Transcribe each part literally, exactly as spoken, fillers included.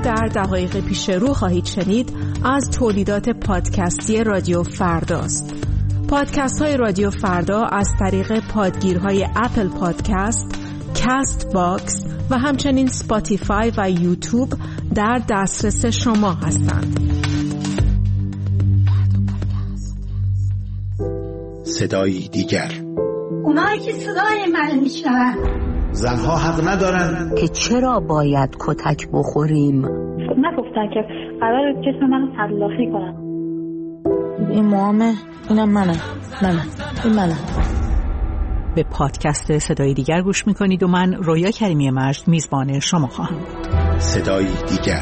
در دقایق پیش رو خواهید شنید از تولیدات پادکستی رادیو فرداست. پادکست های رادیو فردا از طریق پادگیرهای اپل پادکست، کست باکس و همچنین سپاتیفای و یوتیوب در دسترس شما هستند. صدایی دیگر. اونایی که صدای من میشنون زنها حق ندارن که چرا باید کتک بخوریم. نگفتن که قرار جسم منو تلافی کنن. این موامه، اینم منم منم این منم. به پادکست صدای دیگر گوش میکنید و من رویا کریمی مجد میزبان شما خواهم بود. صدای دیگر.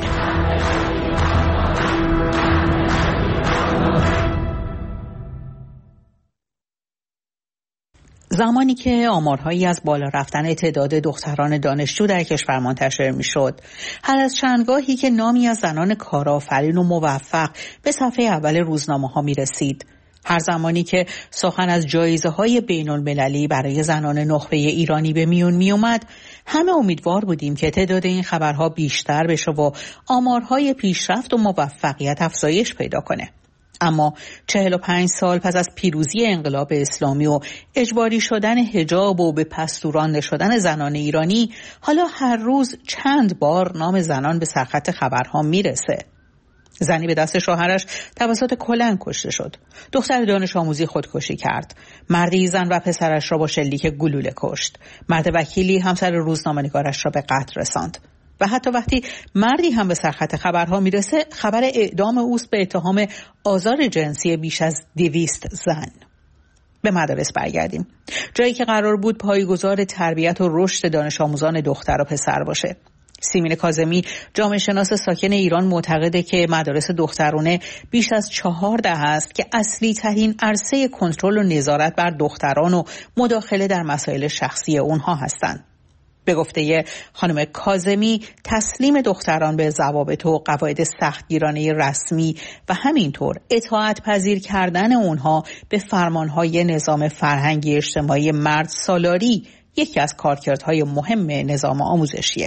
زمانی که آمارهایی از بالا رفتن تعداد دختران دانشجو در کشور منتشر میشد، هر از چندگاهی که نامی از زنان کارآفرین و موفق به صفحه اول روزنامه‌ها میرسید، هر زمانی که سخن از جایزه‌های بین‌المللی برای زنان نخبه ایرانی به میون میومد، همه امیدوار بودیم که تعداد این خبرها بیشتر بشه و آمارهای پیشرفت و موفقیت افزایش پیدا کنه. اما چهل و پنج سال پس از پیروزی انقلاب اسلامی و اجباری شدن حجاب و به پستو رانده شدن زنان ایرانی، حالا هر روز چند بار نام زنان به سرخط خبرها میرسه. زنی به دست شوهرش توسط کلنگ کشته شد. دختر دانش آموزی خودکشی کرد. مردی زن و پسرش را با شلیک گلوله کشت. مرد وکیلی همسر روزنامه‌نگارش را به قتل رساند. و حتی وقتی مردی هم به سرخط خبرها میرسه، خبر اعدام اوست به اتهام آزار جنسی بیش از دویست زن. به مدارس برگردیم. جایی که قرار بود پایه‌گذار تربیت و رشد دانش آموزان دختر و پسر باشه. سیمین کاظمی، جامعه شناس ساکن ایران، معتقده که مدارس دخترانه بیش از چهار دهه است که اصلی ترین عرصه کنترل و نظارت بر دختران و مداخله در مسائل شخصی اونها هستند. به گفته خانم کاظمی، تسلیم دختران به ضوابط و قواعد سختگیرانه رسمی و همینطور اطاعت پذیر کردن اونها به فرمانهای نظام فرهنگی اجتماعی مرد سالاری یکی از کارکردهای مهم نظام آموزشیه.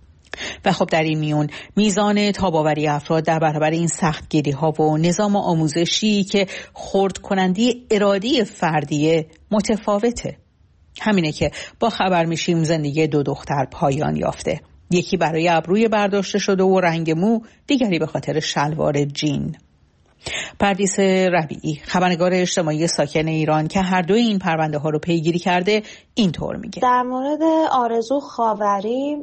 و خب در این میون میزان تاباوری افراد در برابر این سختگیری ها و نظام آموزشی که خرد کنندی ارادی فردیه متفاوته. همینه که با خبر میشیم زندگی دو دختر پایان یافته. یکی برای ابروی برداشته شده و رنگ مو، دیگری به خاطر شلوار جین. پردیس ربیعی، خبرنگار اجتماعی ساکن ایران که هر دوی این پرونده ها رو پیگیری کرده، اینطور میگه. در مورد آرزو خاوری،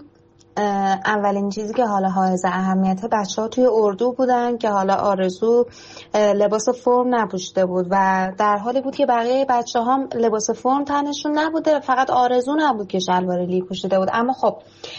اولین چیزی که حالا حائز اهمیت بچه ها توی اردو بودن که حالا آرزو لباس فرم نپوشیده بود و در حالی بود که بقیه بچه ها لباس فرم تنشون نبوده، فقط آرزو نبود که شلوار لی پوشیده بود. اما خب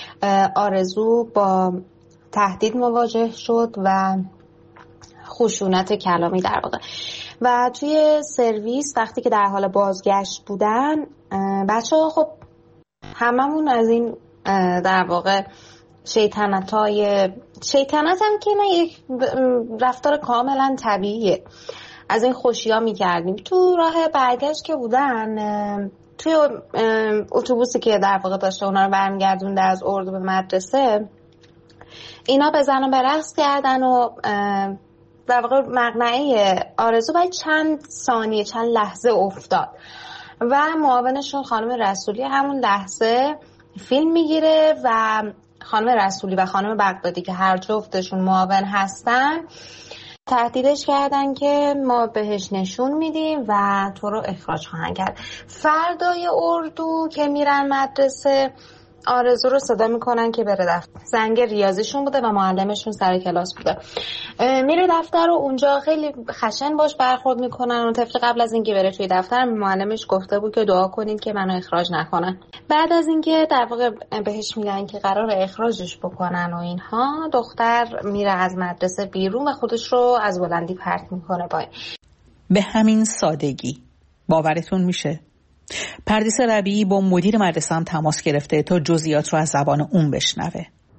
آرزو با تهدید مواجه شد و خشونت کلامی در واقع. و توی سرویس وقتی که در حال بازگشت بودن، بچه ها خب هممون از این در واقع شیطنت های شیطنت هم که نه، یک رفتار کاملا طبیعیه، از این خوشی ها می کردیم. تو راه برگشت که بودن، توی اتوبوسی که در واقع داشته اونا رو برمیگردونده از اردو به مدرسه، اینا بزن و به رقص کردن و در واقع مقنعه آرزو باید چند ثانیه چند لحظه افتاد و معاونشون خانم رسولی همون لحظه فیلم میگیره و خانم رسولی و خانم بغدادی که هر جفتشون معاون هستن تهدیدش کردن که ما بهش نشون میدیم و تو رو اخراج خواهند کرد. فردای اردو که میرن مدرسه، آرزو رو صدا میکنن که بره دفتر. زنگ ریاضیشون بوده و معلمشون سر کلاس بوده. میره دفتر و اونجا خیلی خشن باش برخورد میکنن. اون طفل قبل از اینکه بره توی دفتر معلمش گفته بود که دعا کنین که منو اخراج نکنن. بعد از اینکه در واقع بهش میگن که قرار اخراجش بکنن و اینها، دختر میره از مدرسه بیرون و خودش رو از بلندی پرت میکنه. با به همین سادگی باورتون میشه؟ پردیس ربیعی با مدیر مدرسه هم تماس گرفته تا جزئیات رو از زبان اون بشنوه.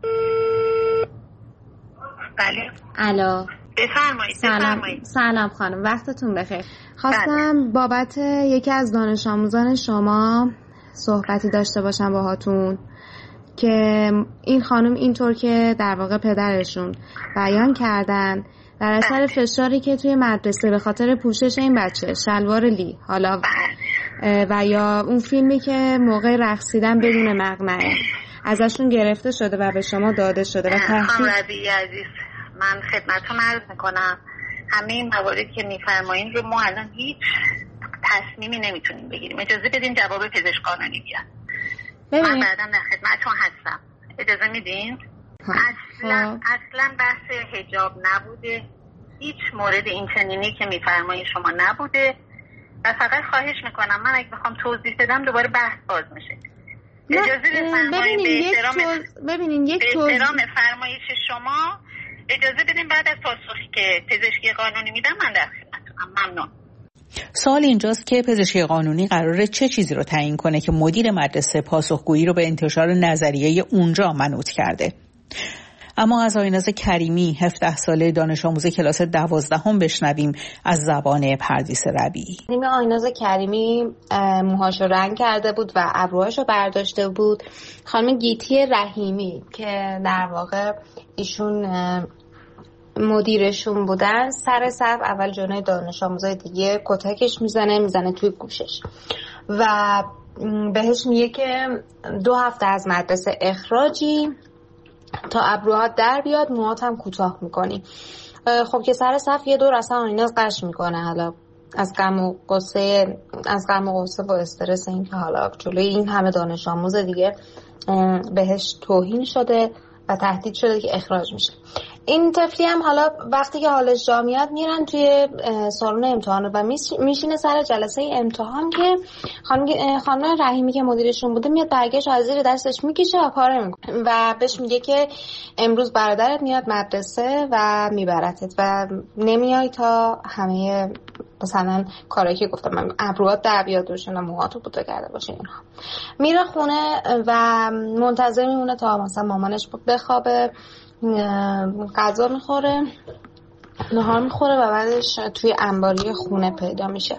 بله. الو. بفرمایید. سلام. سلام خانم، وقتتون بخیر. خواستم بابت یکی از دانش آموزان شما صحبتی داشته باشم باهاتون که این خانم اینطور که در واقع پدرشون بیان کردن در اثر فشاری که توی مدرسه به خاطر پوشش این بچه شلوار لی حالا و یا اون فیلمی که موقع رقصیدن بدون مقنعه ازشون گرفته شده و به شما داده شده و خانم ربیعی عزیز، من خدمتتون عرض میکنم همه این مواردی که میفرمایین رو ما الان هیچ تصمیمی نمیتونیم بگیریم. اجازه بدین جواب پزشک قانونی بیاد. من بعدا در خدمتتون هستم. اجازه میدین؟ اصلا اصلا بحث حجاب نبوده، هیچ مورد این چنینی که میفرمایین شما نبوده و فقط خواهش میکنم من اگه بخوام توضیح بدم دوباره بحث باز میشه. اجازه بفرمایید به احترام ببینین یک به احترام فرمایش شما اجازه بدین بعد از پاسخی که پزشکی قانونی میدم من در خدمتتونم. ممنون. سوال اینجاست که پزشکی قانونی قراره چه چیزی رو تعیین کنه که مدیر مدرسه پاسخگویی رو به انتشار نظریه اونجا منوط کرده. اما از آیناز کریمی هفده ساله دانش آموز کلاس دوازدهم بشنویم از زبان پردیس ربیعی. آیناز کریمی موهاشو رنگ کرده بود و ابروهاشو برداشته بود. خانم گیتی رحیمی که در واقع ایشون مدیرشون بودن سر صف اول جلوی دانش آموزای دیگه کتکش میزنه میزنه توی گوشش و بهش میگه که دو هفته از مدرسه اخراجی تا ابروهات در بیاد، موهات هم کوتاه میکنی. خب که سر صف یه دور اصلا آیناز قش میکنه حالا از غم و غصه از غم و غصه و استرس این که حالا جلوی این همه دانش آموز دیگه بهش توهین شده و تهدید شده که اخراج میشه. این طفلی هم حالا وقتی که حالش جا میاد میرن توی سالن امتحان و میشینه سر جلسه امتحان که خانم خانم رحیمی که مدیرشون بوده میاد برگش از زیر دستش میکشه و پاره میکنه و بهش میگه که امروز برادرت میاد مدرسه و میبرتت و نمیای تا همه مثلا کارایی که گفتم من ابروات در بیاد روشن و موهاتو بوته کرده باشه اینها. میره خونه و منتظر میمونه تا مثلا مامانش بخوابه، غذا میخوره، نهار میخوره و بعدش توی انباری خونه پیدا میشه.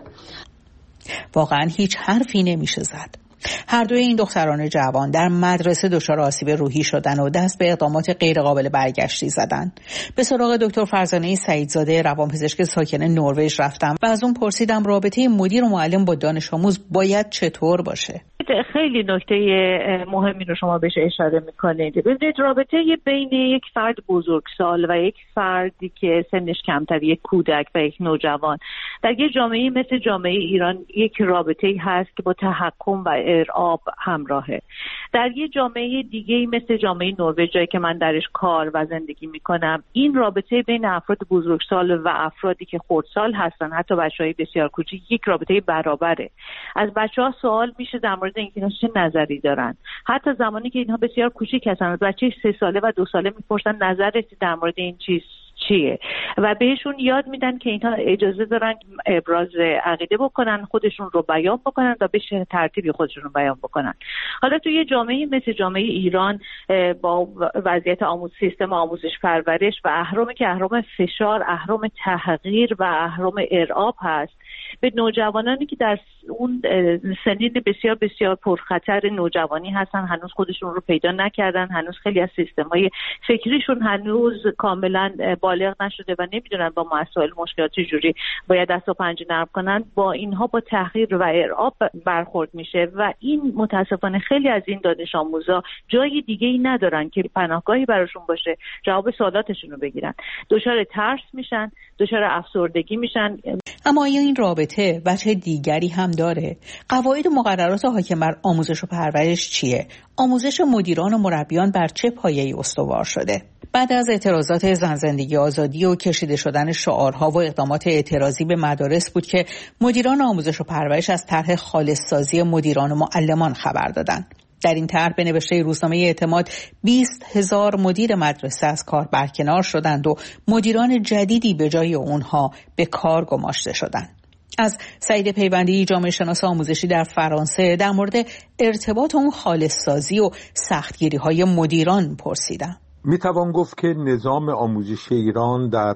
واقعا هیچ حرفی نمیشه زد. هر دوی این دختران جوان در مدرسه دچار آسیب روحی شدن و دست به اقدامات غیرقابل برگشتی زدن. به سراغ دکتر فرزانه سعیدزاده روانپزشک ساکن نروژ رفتم و از اون پرسیدم رابطه مدیر و معلم با دانش آموز باید چطور باشه؟ خیلی نکته مهمی رو شما بهش اشاره میکنید. ببینید رابطه بین یک فرد بزرگسال و یک فردی که سنش کمتر، یک کودک و یک نوجوان در یک جامعه مثل جامعه ایران یک رابطه‌ای هست که با تحکم و ارعاب همراهه. در یک جامعه دیگه‌ای مثل جامعه نروژ جایی که من درش کار و زندگی میکنم، این رابطه بین افراد بزرگسال و افرادی که خردسال هستن، حتی بچه‌های بسیار کوچیک، یک رابطه برابره. از بچه‌ها سوال میشه در مورد اینکه اینا چه نظری دارن. حتی زمانی که اینها بسیار کوچیک هستن، از بچه سه ساله و دو ساله میپرسن نظرت در مورد این چیز چیه و بهشون یاد میدن که اینها اجازه دارن ابراز عقیده بکنن، خودشون رو بیان بکنن و به ترتیبی خودشون رو بیان بکنن. حالا توی یه جامعه مثل جامعه ایران با وضعیت آموز سیستم آموزش پرورش و اهرامی که اهرام فشار، اهرام تحقیر و اهرام ارعاب هست، به نوجوانانی که در اون سنین بسیار بسیار پرخطر نوجوانی هستن، هنوز خودشون رو پیدا نکردن، هنوز خیلی از سیستم‌های فکریشون هنوز کاملا بالغ نشده و نمیدونن با مسائل مشکلات چجوری باید دست و پنجه نرم کنن، با اینها با تحقیر و ارعاب برخورد میشه و این متاسفانه خیلی از این دانش آموزا جای دیگه‌ای ندارن که پناهگاهی براشون باشه جواب سوالاتشون رو بگیرن. دچار ترس میشن، دچار افسردگی میشن. اما این رابطه بچه دیگری هم داره. قواعد و مقررات حاکم بر آموزش و پرورش چیه؟ آموزش مدیران و مربیان بر چه پایه‌ای استوار شده؟ بعد از اعتراضات زن زندگی آزادی و کشیده شدن شعارها و اقدامات اعتراضی به مدارس بود که مدیران آموزش و پرورش از طرح خالص‌سازی مدیران و معلمان خبر دادند. در این طرح به نوشته روزنامه اعتماد بیست هزار مدیر مدرسه از کار برکنار شدند و مدیران جدیدی به جای اونها به کار گماشته شدند. از سعید پیوندی جامعه شناس آموزشی در فرانسه در مورد ارتباط اون خالص‌سازی و سختگیری‌های مدیران پرسیدم. میتوان گفت که نظام آموزشی ایران در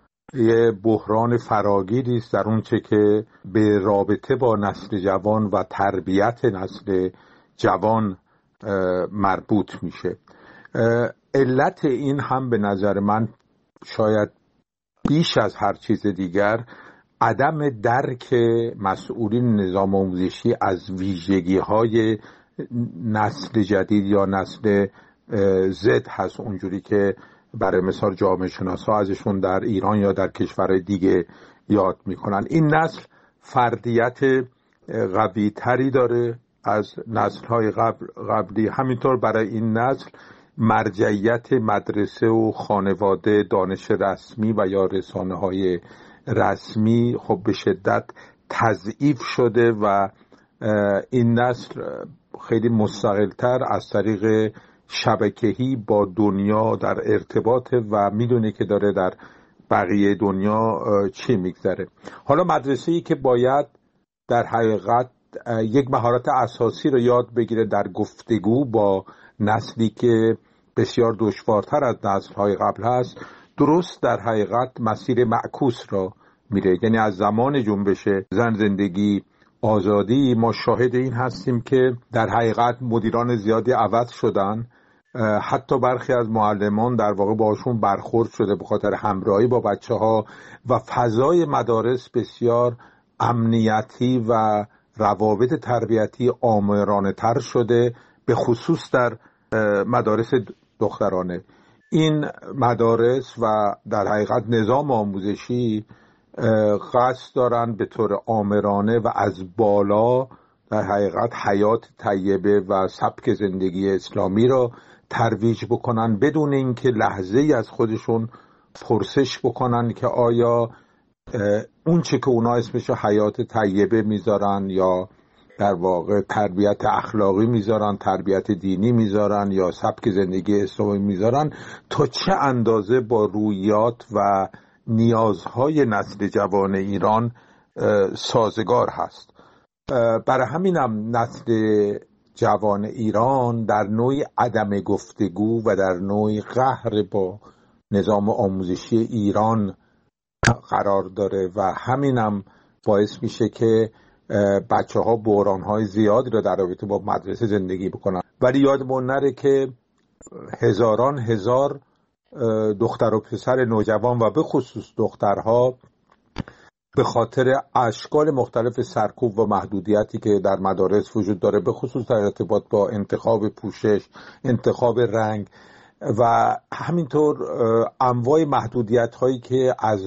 یه بحران فراگیری است در اون چه که به رابطه با نسل جوان و تربیت نسل جوان مربوط میشه. علت این هم به نظر من شاید بیش از هر چیز دیگر عدم درک مسئولین نظام آموزشی از ویژگی‌های نسل جدید یا نسل زد هست، اونجوری که برای مثال جامعه شناسا ازشون در ایران یا در کشورهای دیگه یاد میکنن. این نسل فردیت قوی تری داره از نسل‌های قبل قبلی. همینطور برای این نسل مرجعیت مدرسه و خانواده، دانش رسمی و یا رسانه‌های رسمی خب به شدت تضعیف شده و این نسل خیلی مستقل‌تر از طریق شبکه‌ای با دنیا در ارتباط و میدونه که داره در بقیه دنیا چی میگذره. حالا مدرسه‌ای که باید در حقیقت یک مهارت اساسی رو یاد بگیره در گفتگو با نسلی که بسیار دشوارتر از نسل‌های قبل هست، درست در حقیقت مسیر معکوس را میره. یعنی از زمان جنبش زن زندگی آزادی ما شاهد این هستیم که در حقیقت مدیران زیادی عوض شدن، حتی برخی از معلمان در واقع باشون برخورد شده به خاطر همراهی با بچه ها و فضای مدارس بسیار امنیتی و روابط تربیتی آمرانه تر شده، به خصوص در مدارس دخترانه. این مدارس و در حقیقت نظام آموزشی قصد دارن به طور آمرانه و از بالا در حقیقت حیات طیبه و سبک زندگی اسلامی را ترویج بکنن، بدون اینکه لحظه ای از خودشون پرسش بکنن که آیا اون چه که اونا اسمش حیات طیبه میذارن یا در واقع تربیت اخلاقی میذارن، تربیت دینی میذارن یا سبک زندگی اسلامی میذارن، تا چه اندازه با رویات و نیازهای نسل جوان ایران سازگار هست. برای همینم نسل جوان ایران در نوعی عدم گفتگو و در نوعی قهر با نظام آموزشی ایران قرار داره و همینم باعث میشه که بچه ها بحران های زیادی رو در رابطه با مدرسه زندگی بکنن. ولی یادمون نره که هزاران هزار دختر و پسر نوجوان و به خصوص دخترها به خاطر اشکال مختلف سرکوب و محدودیتی که در مدارس وجود داره، به خصوص در ارتباط با انتخاب پوشش، انتخاب رنگ و همینطور انواع محدودیت هایی که از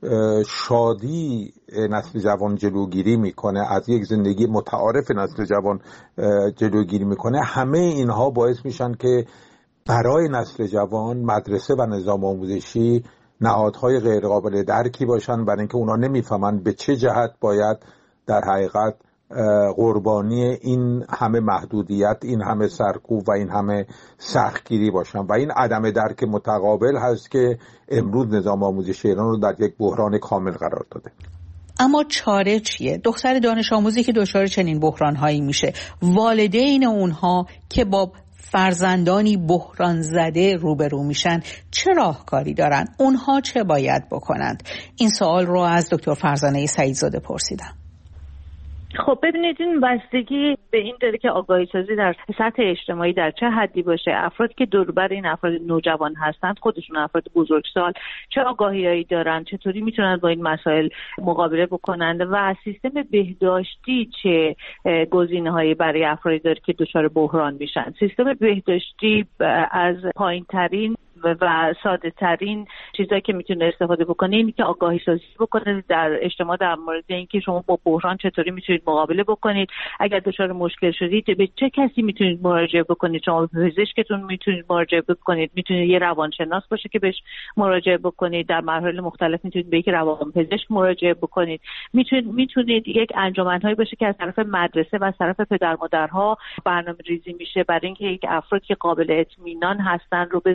شادی نسل جوان جلوگیری میکنه، از یک زندگی متعارف نسل جوان جلوگیری میکنه، همه اینها باعث میشن که برای نسل جوان مدرسه و نظام آموزشی نهادهای غیر قابل درکی باشن، برای اینکه اونا نمیفهمن به چه جهت باید در حقیقت قربانی این همه محدودیت، این همه سرکوب و این همه سختگیری باشن و این عدم درک متقابل هست که امروز نظام آموزشی ایران رو در یک بحران کامل قرار داده. اما چاره چیه؟ دختر دانش آموزی که دچار چنین بحران‌هایی میشه، والدین اونها که با فرزندانی بحران زده روبرو میشن چه راهکاری دارن؟ اونها چه باید بکنند؟ این سوال رو از دکتر فرزانه سعیدزاده پرسیدم. خب ببینید، این بستگی به این داره که آگاهی سازی در سطح اجتماعی در چه حدی باشه. افرادی که دور بر این افراد نوجوان هستند، خودشون افراد بزرگسال، چه آگاهیایی دارن، چطوری میتونن با این مسائل مقابله بکنند و سیستم بهداشتی چه گزینه‌هایی برای افرادی داره که دچار بحران میشن. سیستم بهداشتی از پایین‌ترین و ساده ترین چیزایی که میتونه استفاده بکنه اینی که آگاهی سازی بکنه در اجتماع در مورد اینکه شما با بحران چطوری میتونید مقابله بکنید. اگر دچار مشکل شدید به چه کسی میتونید مراجعه بکنید؟ شما به پزشکتون میتونید مراجعه بکنید، میتونید یه روانشناس باشه که بهش مراجعه بکنید، در مراحل مختلف میتونید به یک روانپزشک مراجعه بکنید، میتونید میتونید یک انجمن‌هایی باشه که از طرف مدرسه و از طرف پدر مادرها برنامه‌ریزی میشه برای اینکه یک افراد که قابل اطمینان هستن رو بذارن برای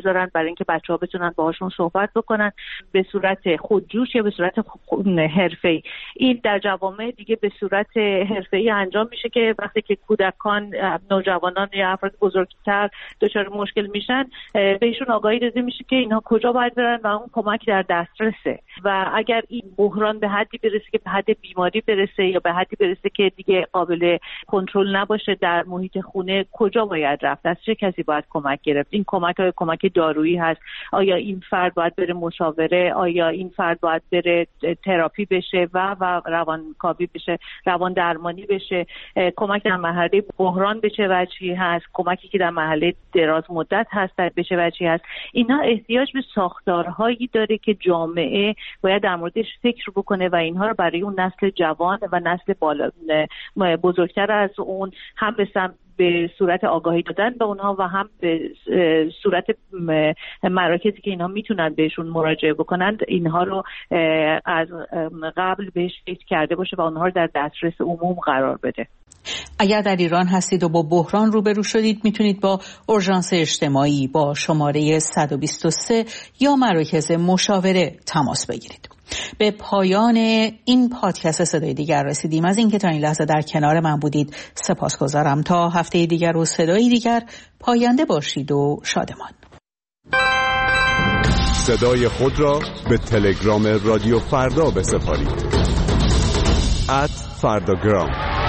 اینکه بچه‌ها بتونن باهاشون صحبت بکنن به صورت خودجوش یا به صورت حرفه‌ای. این در جوامع دیگه به صورت حرفه‌ای انجام میشه که وقتی که کودکان، نوجوانان یا افراد بزرگتر دچار مشکل میشن بهشون آگاهی داده میشه که اینها کجا باید برن و اون کمک در دسترسه و اگر این بحران به حدی برسه که به حد بیماری برسه یا به حدی برسه که دیگه قابل کنترل نباشه در محیط خونه کجا باید رفت، از چه کسی باید کمک گرفت. این کمک های کمک دارویی هست، آیا این فرد باید بره مشاوره، آیا این فرد باید بره تراپی بشه و و روانکاوی بشه، روان درمانی بشه، کمک در مرحله بحران به چه وجهی هست، کمکی که در مرحله دراز مدت هست به چه وجهی هست. اینا احتیاج به ساختارهایی داره که جامعه باید در موردش فکر بکنه و اینها رو برای اون نسل جوان و نسل بالا بزرگتر از اون هم به سمت به صورت آگاهی دادن به اونها و هم به صورت مراکزی که اینها میتونن بهشون مراجعه بکنند اینها رو از قبل بهش فکر کرده باشه و اونها رو در دسترس عموم قرار بده. اگر در ایران هستید و با بحران روبرو شدید میتونید با اورژانس اجتماعی با شماره صد و بیست و سه یا مراکز مشاوره تماس بگیرید. به پایان این پادکست صدای دیگر رسیدیم. از اینکه تا این لحظه در کنار من بودید سپاسگزارم. تا هفته دیگر و صدای دیگر پاینده باشید و شادمان. صدای خود را به تلگرام رادیو فردا بسپارید. ات فرداگرام.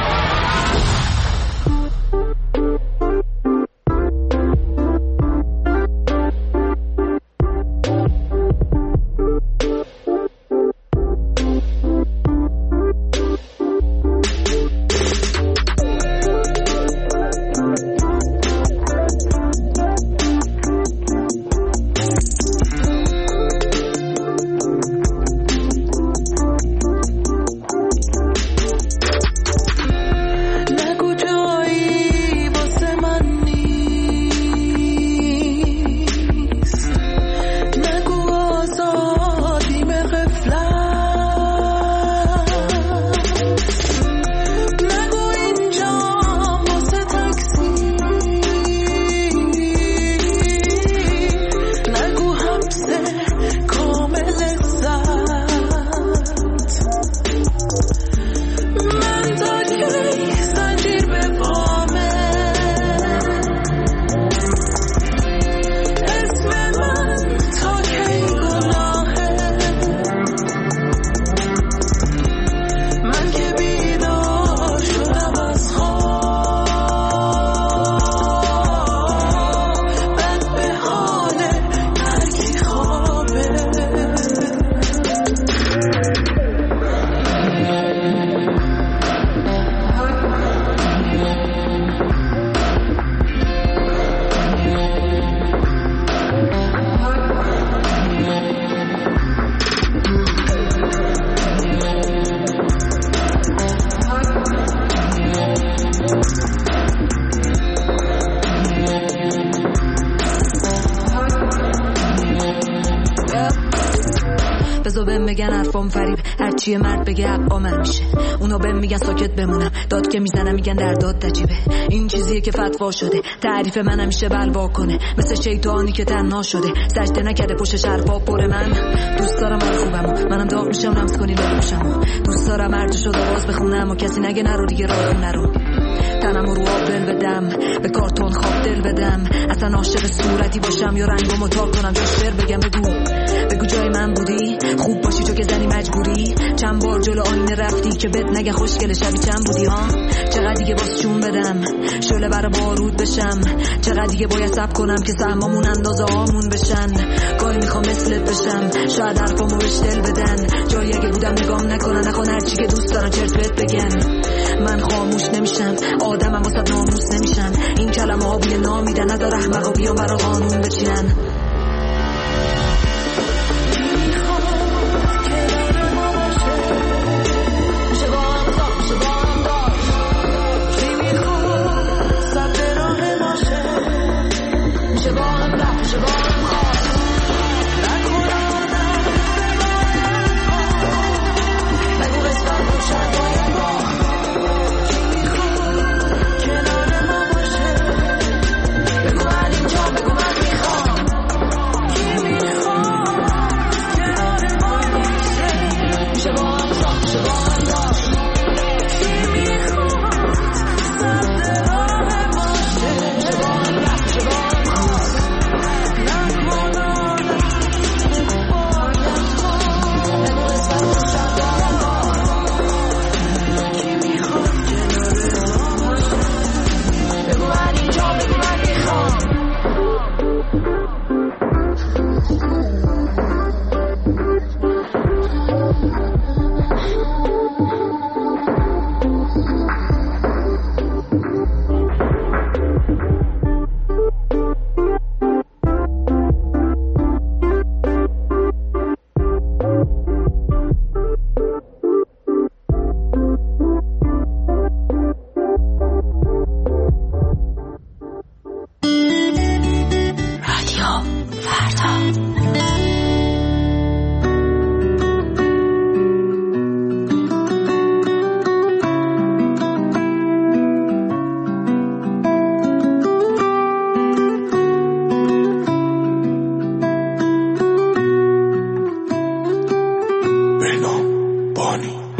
چیه مرد بگه حقا من میشه، اونا بهم میگن ساکت بمونم، داد که میزنم میگن در داد تجیبه. این چیزیه که فتوا شده، تعریف من همیشه بلوا کنه، مثل شیطانی که تنها شده، سجده نکرده پشت حرفا پر. من دوست دارم من خوبم، منم داغ میشم لمس کنی لبشم، دوست دارم مرد شد آواز بخونم و کسی نگه نرو دیگه راه نرو، تنم رو آب دل بدم، به کارتون خواب دل بدم، اصلا عاشق صورتی باشم یا رنگامو تا کنم، جا شعر بگم بگو بگو جای من بودی، خوب باشی تو که زنی مجبوری، چند بار جلو آینه رفتی که بد نگه خوشگل شبی چند بودی ها، چقدر دیگه باز چون بدم شعله برا بارود بشم، چقدر دیگه باید صبر کنم که سهمامون اندازه هامون بشن، گاهی میخوام مثلت بشم شاید حرفامو بهش دل بدن، جایی اگه بودم نگام نکنن نخوان هرچی که دوست دارن چرت بهت بگن، من خاموش نمیشم آدمم واسه ناموس نمیشن، این کلمه ها بوی نامیدن نذار احمقا بیان برا قانون بچینن.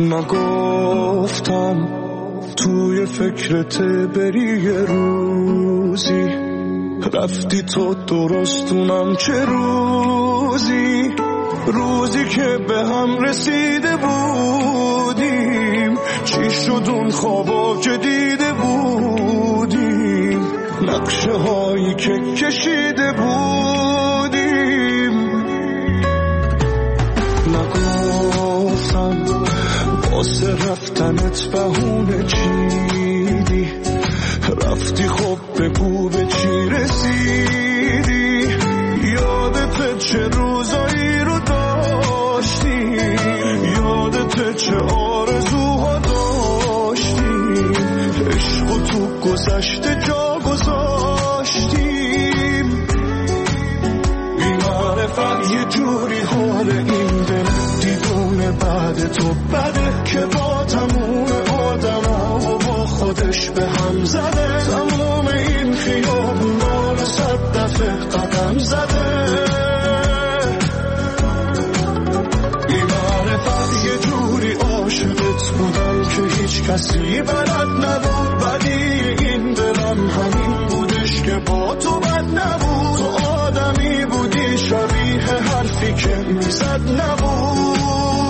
نگفتم توی فکرت بری یه روزی، رفتی تو درستونم چه روزی، روزی که به هم رسیده بودیم، چی شد اون خوابا که دیده بودیم، نقشه هایی که کشیده بودیم. نگفتم واسه رفتنت بهونه چیدی، رفتی خب بگو به چی رسیدی، یادت چه روزایی رو داشتی، یادت چه آرزوها داشتی، عشق و تو گذشته جا گذاشتیم. بی معرفت یه جوری حال این دل دیدونه بعد تو بده، که با تموم آدم ها و با خودش به هم زده، تموم این خیابونا رو صد دفعه قدم زده. بی معرفت یه جوری عاشقت بودم که هیچ کسی بلد نبود، ولی این دلم همین بودش که با تو بد نبود، تو آدمی بودی شبیه حرفی که میزد نبود.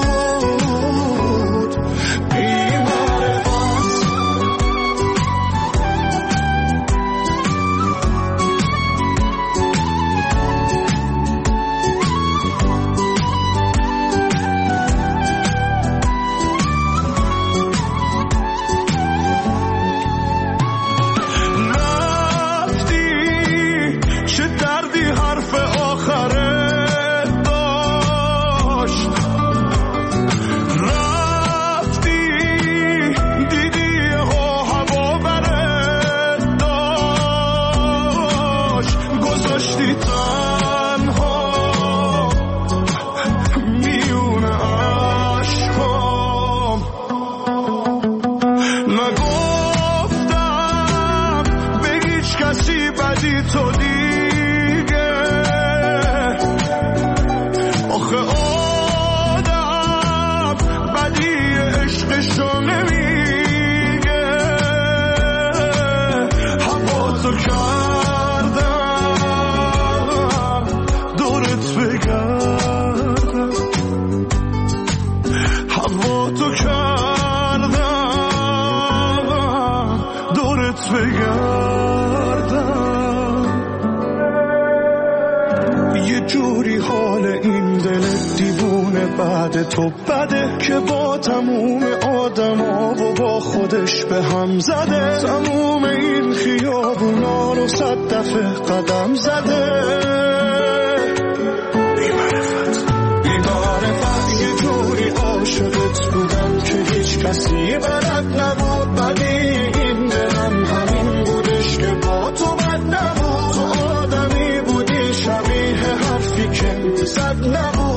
تو بده که با تموم آدم ها و با خودش به هم زده، تموم این خیابونا رو صد دفعه قدم زده. بی‌معرفت بی‌معرفت یه جوری عاشقت بودم که هیچ کسی بلد نبود، ولی این دلم همین بودش که با تو بد نبود، تو آدمی بودی شبیه حرفی که زد نبود.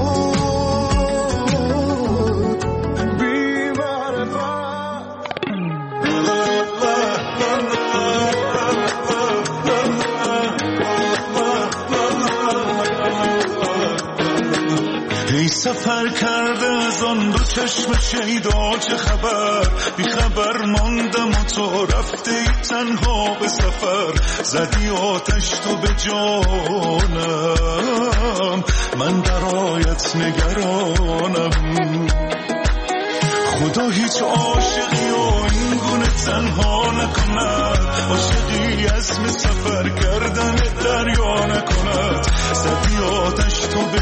سفر کرده از آن دو چشم شیدا چه خبر، بی خبر ماندم و تو رفته ای تنها به سفر، زدی آتش تو به جانم، من برایت نگرانم. خدا هیچ عاشقی و این گونه تنها نکند، عاشقی عزم سفر کردن دریا نکند، زدی آتش تو به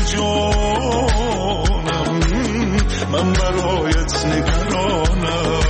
جانم، من برایت نگرانم.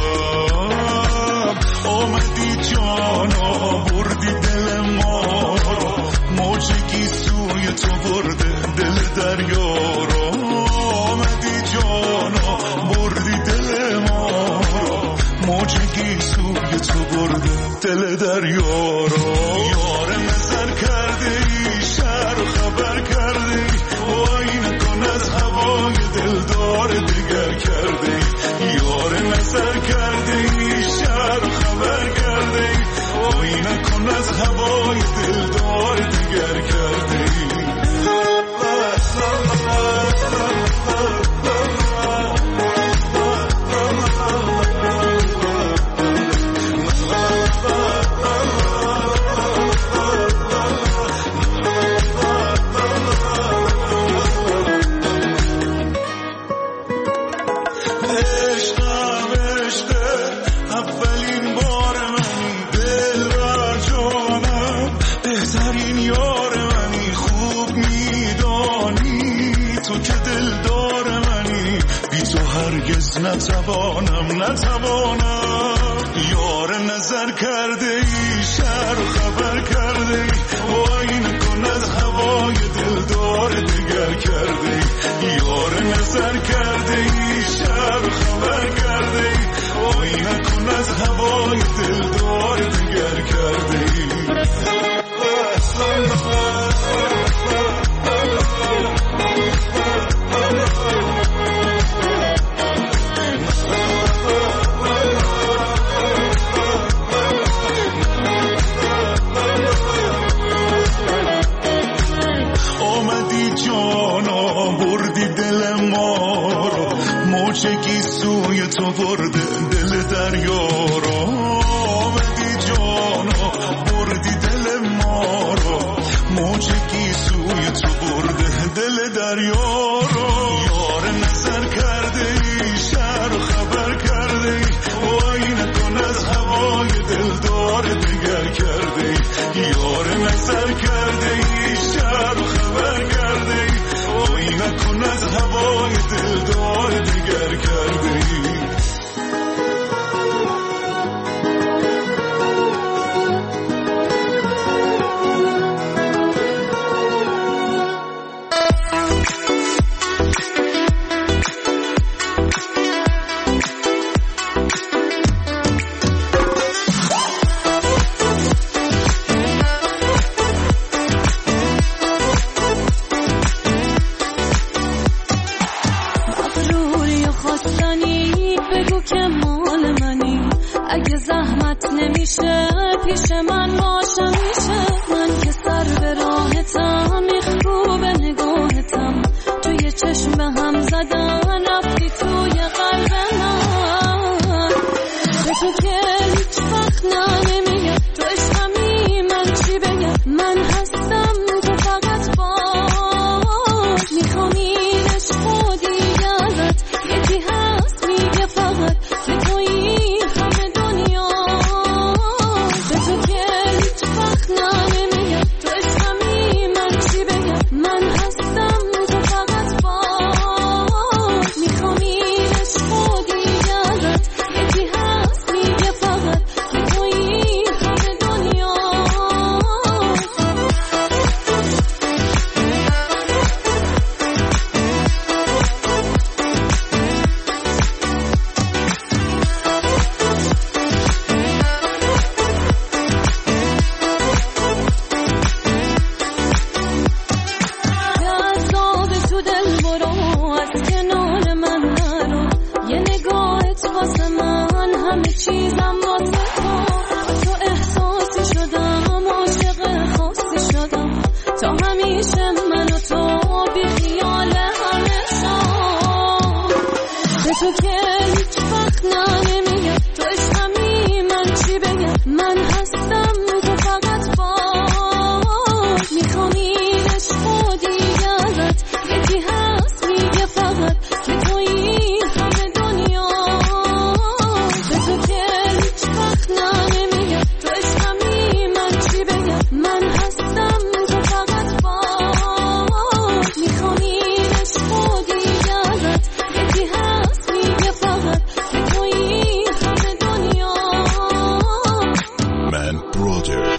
آمدی جانا بردی دل ما رو، موجگی سوی تو برده دل دریا رو. آمدی جانا بردی دل ما رو، موجگی سوی تو برده دل دریا رو. یار نظر کرده ای شهر و خبر کرده ای، وای نکن از هوای دلدار دیگر کرده ای. یار نظر کرده ای شهر و خبر کرده ای، وای نکن از هوای دلدار دیگر کرده ای. عشقم عشقه اولین بار منی، دل و جانم بهترین یار منی، خوب میدانی تو که دلدار منی، بی تو هرگز نتوانم نتوانم. یار نظر کرده ای، شهر و خبر کرده ای، وای نکن از هوای دلدار دگر کرده ای. یار نظر کرده ای، شهر و خبر کرده ای، وای نکن از هوای دلدار دگر کرده ای. موجگی سوی تو برده دل دریا رو، آمدی جانا بردی دل ما رو، موجگی سوی تو برده دل دریا رو. یار نظر کرده ای، شهر و خبر کرده ای، وای نکن از هوای دلدار دگر کرده ای. یار نظر کرده ای، شهر و خبر کرده ای، وای نکن از هوای دلدار دگر کرده ای. نمیشه پیش من باشه میشه، من که سر به راهتم، میخکوب نگاهتم، توی چشم به هم زدن رفتی توی قلب من، به تو که هیچ وقت نمیگم تو عشقمی، من چی بگم، من هستم تو فقط باش، میخوام این عشق و دیگه ازت، یکی هست میگه فقط که تویی همه دنیا، به تو که هیچ وقت نمیگم تو عشقمی، من چی بگم، من هستم تو فقط باش، میخوام این عشق و دیگه ازت، یکی هست میگه فقط که تویی همه دنیا. چیزم واسه تو، تو احساسی شدم، عاشق خاصی شدم، تا همیشه من و تو بی خیال همه شام، به تو که هیچ وقت نمیگم تو عشقمی، من چی بگم، من هستم تو فقط باش، میخوام این عشق و دیگه ازت، یکی هست میگه فقط که تویی همه دنیا، به تو که هیچ وقت نمیگم تو عشقمی، من چی بگم، من هستم تو فقط باش، میخوام این عشق و دیگه ازت، یکی هست میگه فقط که تویی همه دنیا. من برادر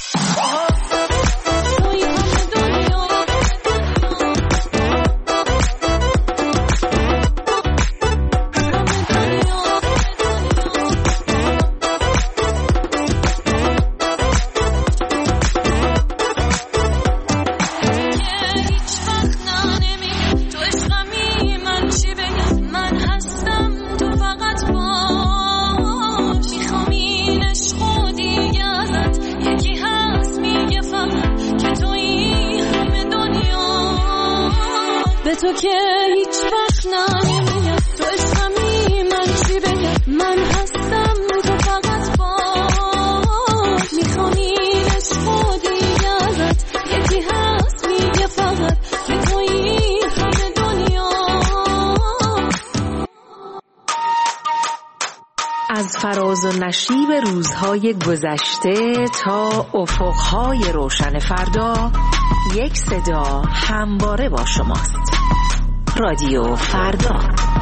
تو که هیچ وقت نمیگم تو عشقمی، من چی بگم، من هستم تو فقط باش، میخوام این عشق و دیگه ازت، یکی هست میگه فقط که تویی همه دنیا. از فراز و نشیب روزهای گذشته تا افقهای روشن فردا، یک صدا همواره با شماست. رادیو فردا.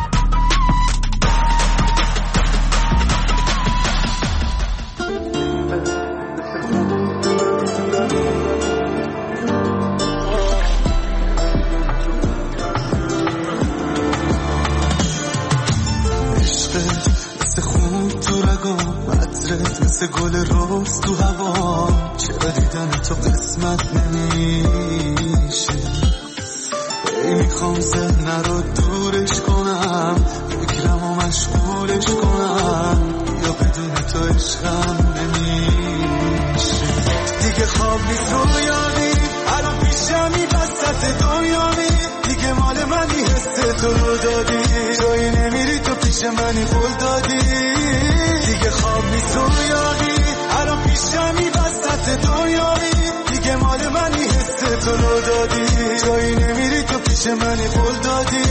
مثل گل روز تو هوا، چرا دیدن تو قسمت نمیشه؟ ای میخوام ذهن رو دورش کنم، فکرم و مشغولش کنم، یا بدون تو عشقم نمیشه. دیگه خواب نیست رویانی، الان پیشمی وسط دنیانی، دیگه مال منی حس تو رو دادی، جایی نمیری تو پیش منی قول دادی. دیگه خواب نیست رویانی، الان پیشمی وسط دنیایی، دیگه مال منی حس تو رو دادی، جایی نمیری تو پیش منی قول دادی.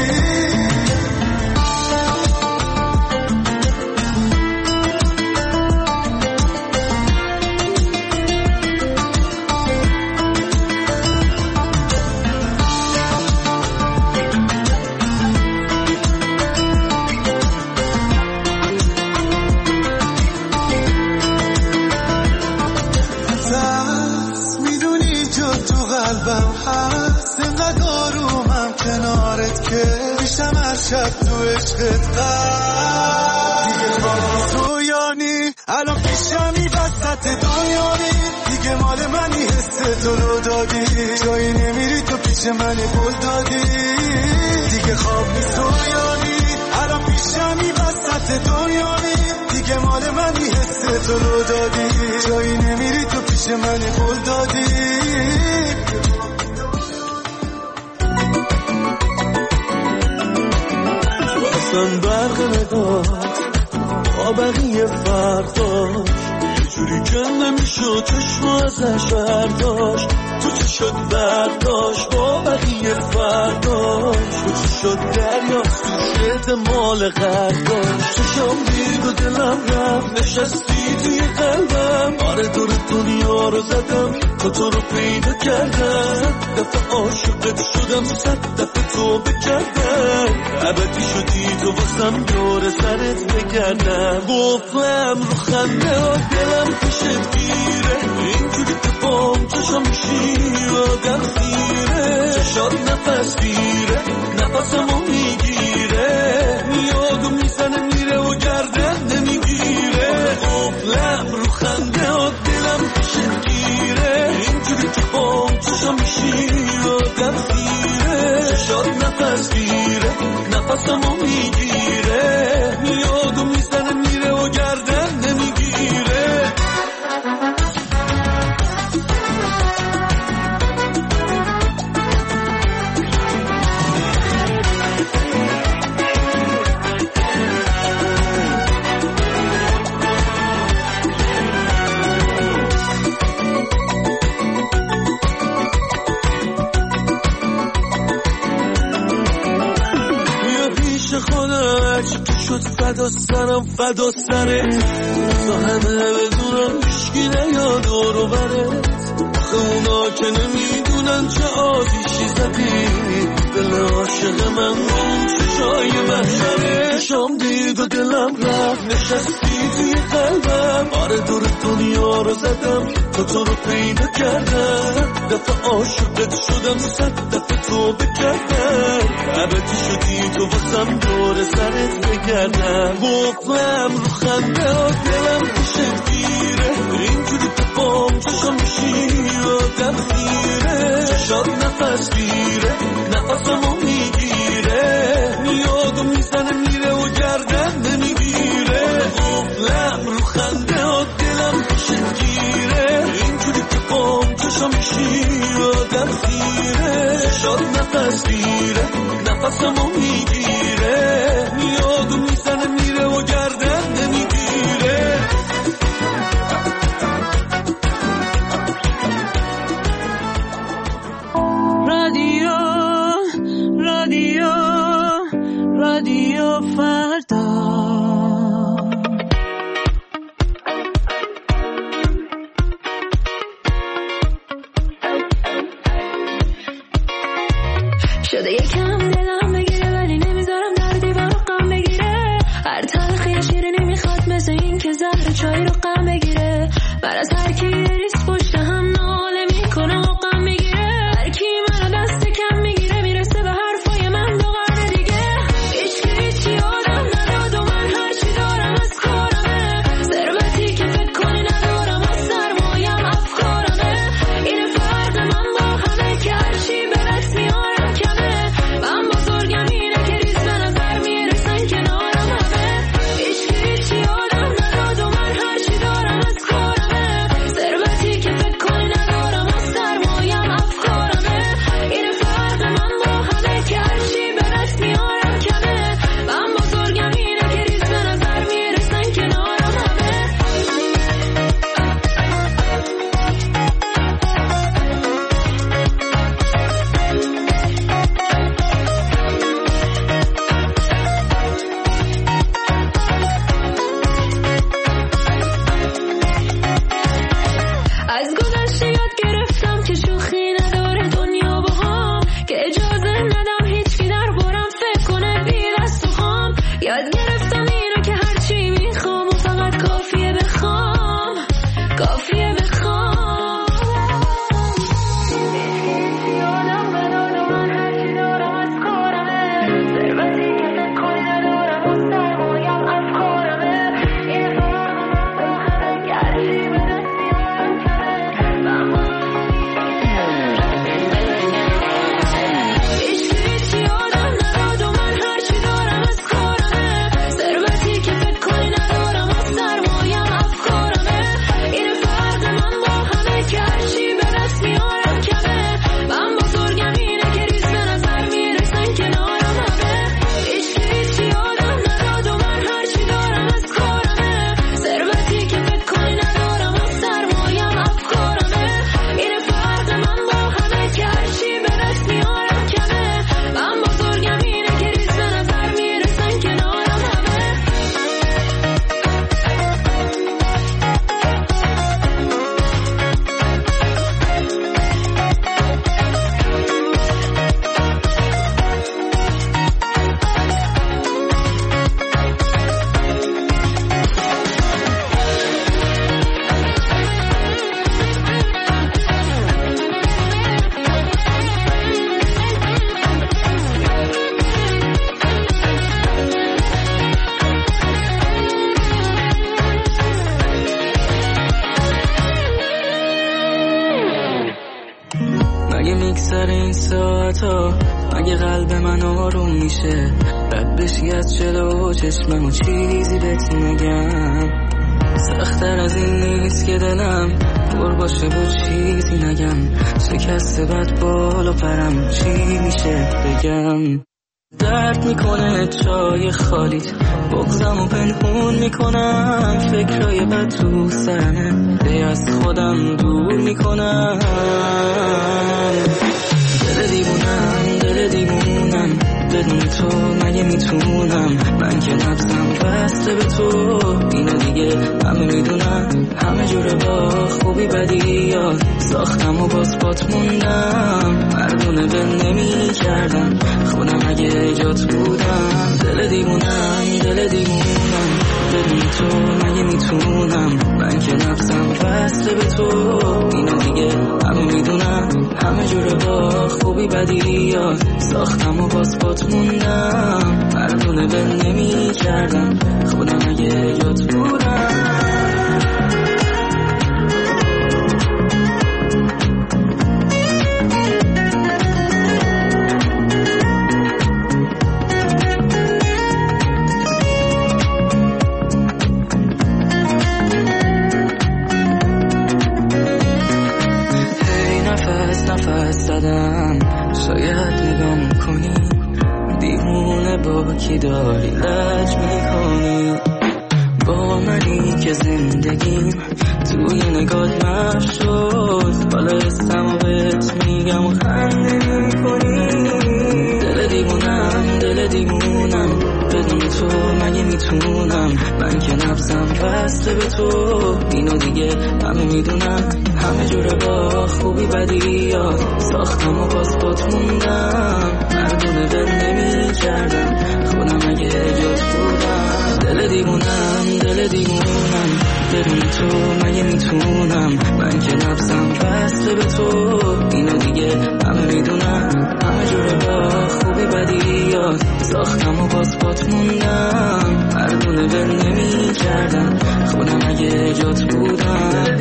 شب تو عشقت قد دیگه خواب رویانی، الان پیشمی وسط دنیانی، دیگه مال منی حس تو رو دادی، جایی نمیری تو پیش منی قول دادی. دیگه خواب نیست رویانی، الان پیشمی وسط دنیانی، دیگه مال منی حس تو رو دادی، جایی نمیری تو پیش منی قول دادی. اصلا برق نداشت با بقیه فرداش، یه جوری که نمیشد چشم ازش برداشت، تو چی شد برداشت با بقیه فرداش، تو چی شد دریا سوشت مال غرداشت. چشم دید و دلم رفت نشستی توی قلبم، آره دور دنیا رو زدم تا تو رو پیدا کردم، دفعه عاشقت شدم صد دفعه تو بکردم، ابدی شدی تو واسم دور سرت بگردم. گفتم رو خنده ها دلم پیشت گیره، اینجوری که بام چشم میشی آدم خیره، چشات نفس گیره نفسمو میگیره، یادو میزنه میره و گردن نمیگیره. گفتم رو خنده ها دلم پیشت گیره، اینجوری که بام چشم میشی آدم خیره، چشات نفس گیره نفسمو میگیره، یادو میزنه میره و گردن نمیگیره. شد فدا سرم فدا سرت، تا همه بدونم هیچکی نیاد دورو برت، آخه اونا که نمیدونن چه آتیشی زدی، دل عاشق من اون چه جای محشره. شام دید و دلم رفت نشستی توی قلبم، آره دور دنیا رو زدم تا تو رو پیدا کردم، دفعه عاشقت شدم صد دفعه تو بکردم، ابدی شدی تو واسم دور سرت بگردم. گفتم رو خنده ها دلم پیشت گیره، اینجوری که بام چشم میشی آدم خیره، چشات نفس گیره نفسمو میگیره، یادو میزنه میره و گردن نمیگیره. گفتم رو خنده ها دلم پیشت گیره، اینجوری که بام چشم میشی آدم خیره، چشات نفس گیره نفسمو میگیره، یادو میزنه میره و گردن نمیگیره. رادیو رادیو رادیو فردا. چای رو غم بگیره. بعد از هر کی ریس پشت هم ناله میکنه و غم میگیره. هر کی منو دست کم میگیره میرسه به حرفای من دو قرن دیگه. هیچ هیچی آدم نداد و من هرچی دارم از کارمه. ثروتی که فکر کنی ندارم از سرمایم افکارمه. این فرق من با همه که هرچی به دست میارم کمه. من بزرگم اینه که ریز به نظر میرسن کنارم همه. هیچ هیچی آدم نداد و من هرچی دارم از کارمه. ثروتی که فکر کنی ندارم از سرمایم افکارمه. این فرق من با همه که هرچی به دست میارم کمه. من بزرگم اینه که ریز به نظر میرسن کنارم همه. از گذشته یاد گرفتم که شوخی نداره دنیا با هم. که اجازه ندم هیچکی در بارم فکر کنه بی دست و خام. یاد گرفتم اینو که هرچی میخوام و فقط کافیه بخوام. کافیه بخوام. یادم نداد و من هرچی دارم از کارمه. ثروتی که فکر کنی ندارم از سرمایم افکارمه. این فرق من با همه که هرچی به دست میارم کمه. من هیچ هیچی آدم نداد و من هرچی دارم از کارمه. ثروتی که فکر کنی ندارم از سرمایم افکارمه. این فرق من با همه که هرچی به دست میارم کمه. من بزرگم اینه که ریز به نظر میرسن کنارم همه. هیچ هیچی آدم نداد و من هرچی دارم از کارمه. ثروتی که فکر کنی ندارم از سرمایم افکارمه. این فرق من با همه که هرچی به دست میارم کمه. من بزرگم اینه که ریز به نظر میرسن کنارم همه. مگه میگذره این ساعت ها؟ مگه قلب من آروم میشه؟ رد بشی از جلو چشمم و چیزی بهت نگم. سخت‌تر از این نیست که دلم پر باشه با چیزی نگم. شکسته بد بالا پرم چی میشه بگم؟ درد میکنه چای خالیت، بغضم و پنهون میکنم. فکرای بد تو سرمه دی از خودم دور میکنم. دل دیوونم دل دیوونم بدون تو مگه میتونم؟ من که نفسم بسته به تو. اینو دیگه همه میدونم. همه جوره با خوبی بدی یاد ساختم و باز بات موندم. مردونه به نمی کردم خودم اگه جات بودم. دل دیوونم دل دیوونم بدون تو مگه میتونم؟ من که نفسم بسته به تو. اینو دیگه همه میدونم. همه جوره با خوبی بدی یاد ساختم و باز بات موندم. مردونه به نمی کردم خودم اگه جات بودم. شاید نگام کنی دیوونه با کی داری لج میکنی. با منی که زندگیم توی نگات محو شد. حالا اسمو بهت میگم و خنده میکنی. دل دیوونم دل دیوونم بدون تو مگه میتونم؟ من که نفسم بسته به تو. اینو دیگه همه میدونم. همه جوره با خوبی بدی یاد ساختم و باز بات موندم. مردونه به نمی کردم خودم اگه جات بودم. دل دیوونم دل دیوونم منو ول نمی کردن. خودم اگه جات بودم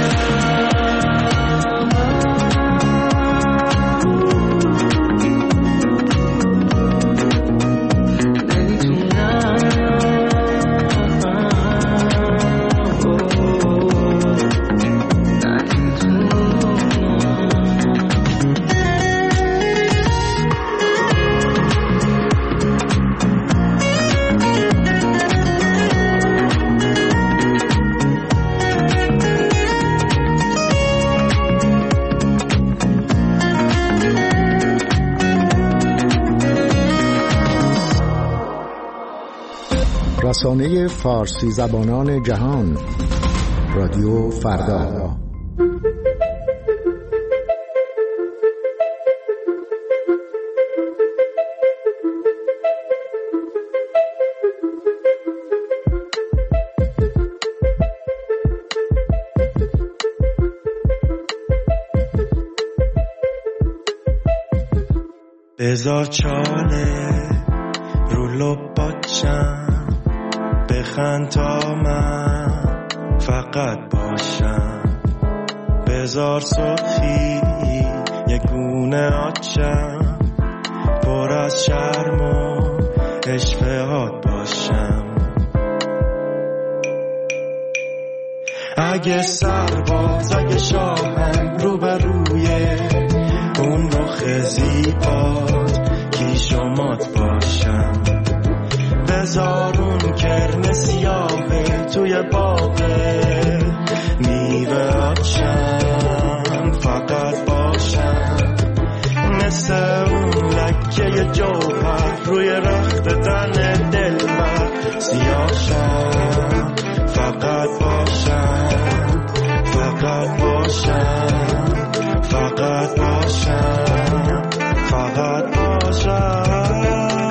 رسانه فارسی زبانان جهان رادیو فردا. بذار چاله رو لباتشم بخند تا من فقط باشم. بذار سرخی یک گونه آتشم پر از شرم و اشفهات باشم. اگه سرباز اگه شاهنگ رو به روی اون رخ زیبات کیشومات باشم. بذار اون کرم سیاهه توی باغه میوه آتشم فقط باشم. مثل اون لکه جوهر روی رخت تن دلبر سیاهشم فقط باشم فقط باشم فقط باشم فقط باشم.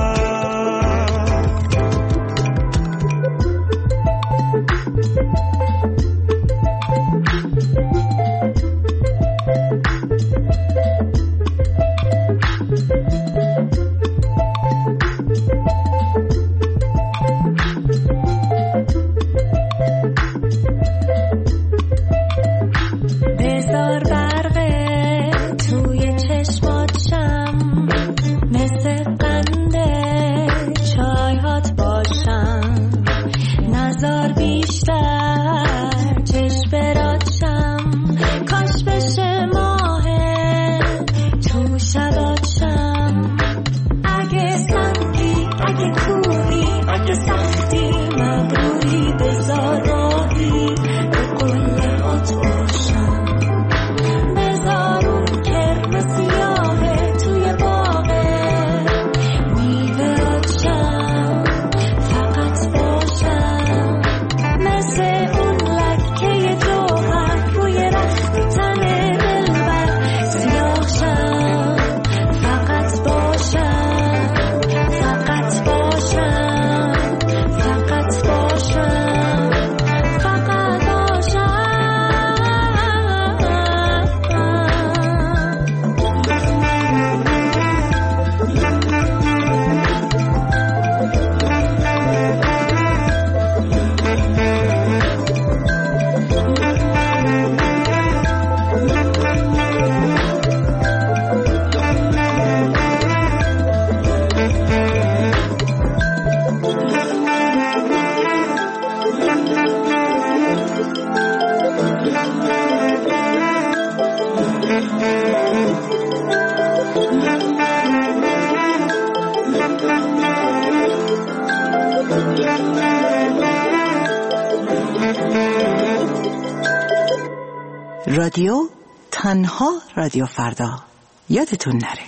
رادیو تنها رادیو فردا یادتون نره.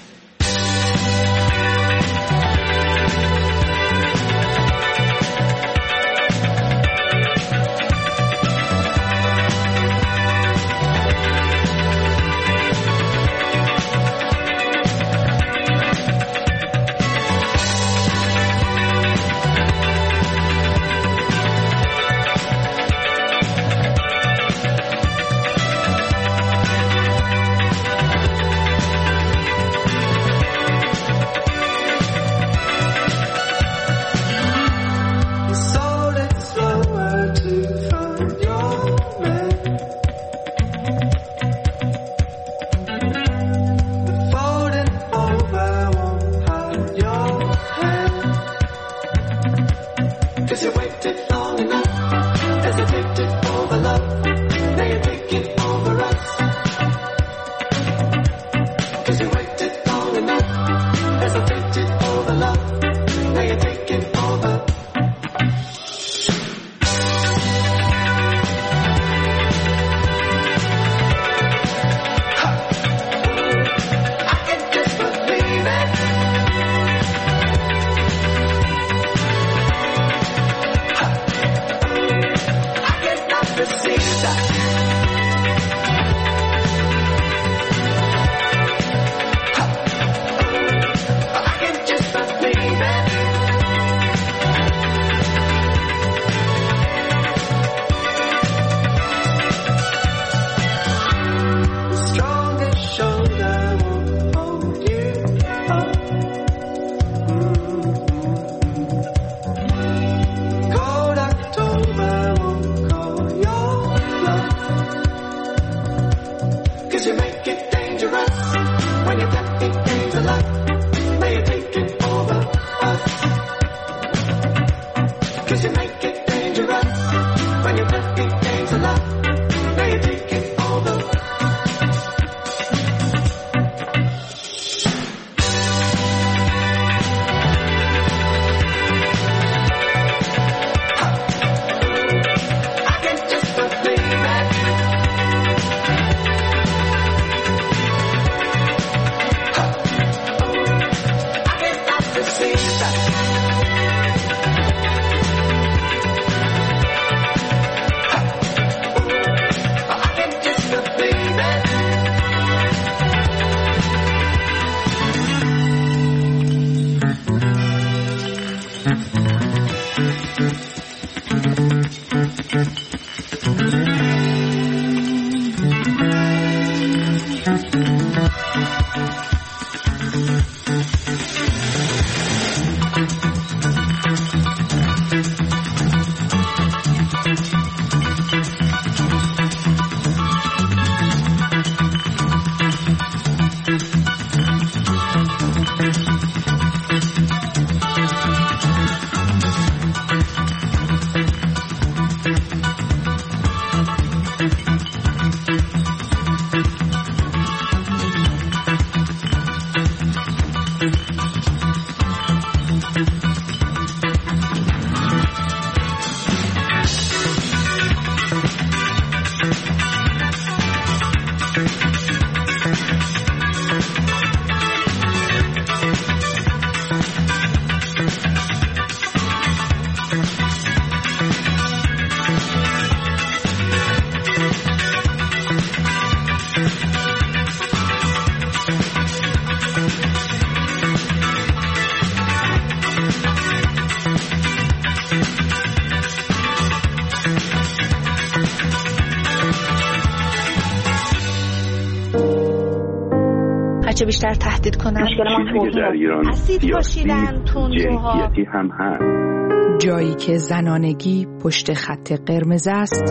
چه بیشتر تهدید کنن. مشکل ما در ایران اسید پاشیدن تندروها هم هست. جایی که زنانگی پشت خط قرمز است.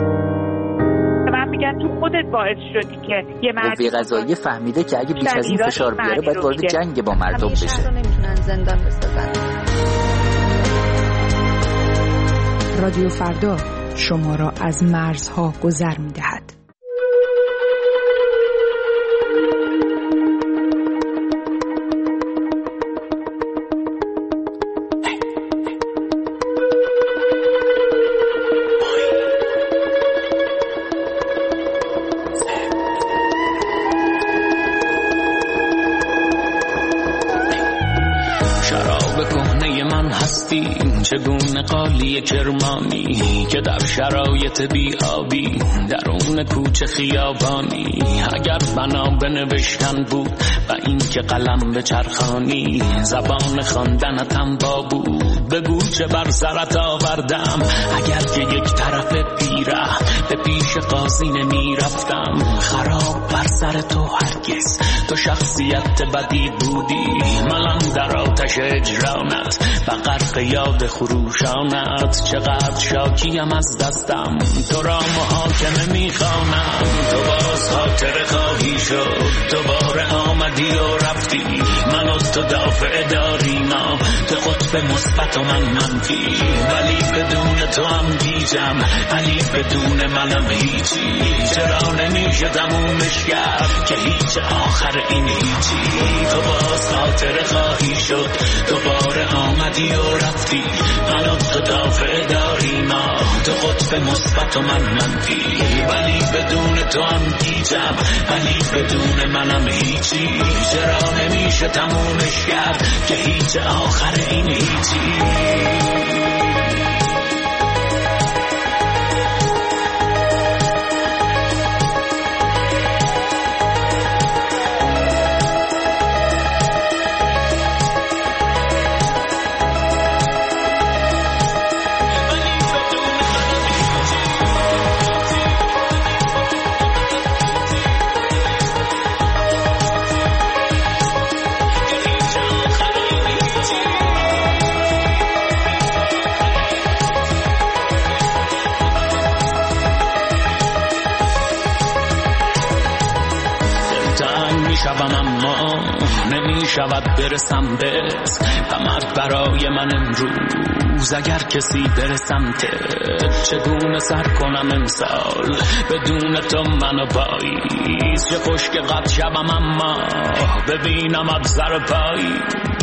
من میگم تو خودت باعث شدی که یه مرد قوه قضاییه فهمیده که اگه بیش از این فشار بیاره باید وارد جنگ با مردم بشه. همیشه رو نمیتونن زندان بسازن. رادیو فردا شما را از مرزها گذر میدهد. چگونه قالی کرمانی که در شرایط بیابی درون کوچه خیابانی اگر بنا به نوشتن بود و این که قلم به چرخانی زبان خواندنتم با بود بگو چه بر سرت آوردم اگر که یک طرف پیره به پیش قاضی نمی رفتم خراب بر سر تو هرگز تو شخصیت بدی بودی ملم در آتش اجرانت و غرق یاد خروشانت، چقدر شاکیم از دستم تو را محاکمه میخوانم. تو باز خاطر خواهی شد، دوباره آمدی و رفتی، من و تو دافع داریم، تو قطب مثبت و من منفی، ولی بدون تو هم گیجم، ولی بدون منم هیچی. چرا نمیشه تمومش کرد که هیچ آخر این هیچی. تو باز خاطر خواهی شد، دوباره آمدی و رفتی، من و تو دافع داریم، تو قطب مثبت و من منفی، ولی بدون تو هم گیجم، ولی بدون منم هیچی. چرا نمیشه تمومش کرد که هیچ آخر این هیچی. شود برسم بس غمت برای من امروز، اگر کسی برسم ته چگونه سر کنم امسال بدون تو منو پاییز. چه خوش که قد شبم اما ببینم ابزر پایی،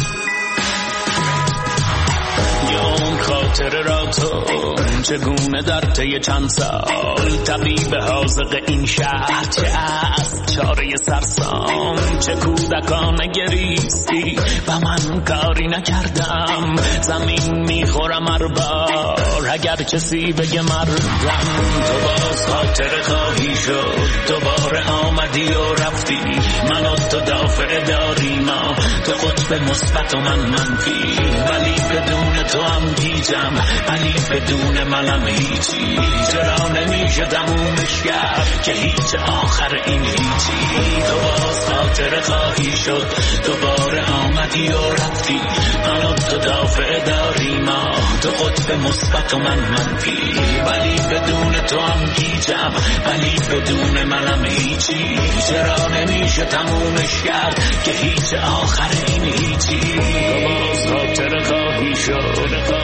اون خاطره را تو چگونه در طی چند سال طبیب حاذق این شهر، چه از چاره سرسام، چه کودکانه گریستی و من کاری نکردم. زمین میخورم هر بار اگر کسی بگه مردم. تو باز خاطره خواهی شد، دوباره آمدی و رفتی، من و تو دافع داریم، تو قطب مثبت و من منفی، ولی بدون تو هم گیجم، ولی بدون منم هیچی. چرا نمیشه تمومش کرد که هیچ آخر این هیچی. تو باز خاطره خواهی شد، دوباره آمدی و رفتی، من و تو دافع داریم، تو قطب مثبت و من منفی، ولی بدون تو هم گیجم، ولی بدون منم هیچی. چرا نمیشه تمومش کرد که هیچ آخر این هیچی. تو باز خاطره خواهی شد،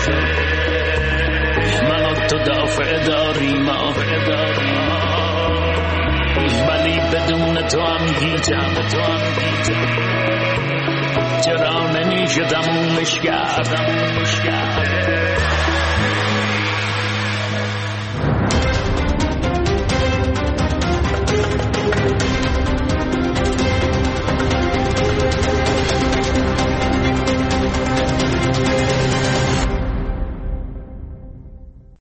من و تو دافع داریم، ولی بدون تو هم گیجم. چرا نمیشه تمومش کرد.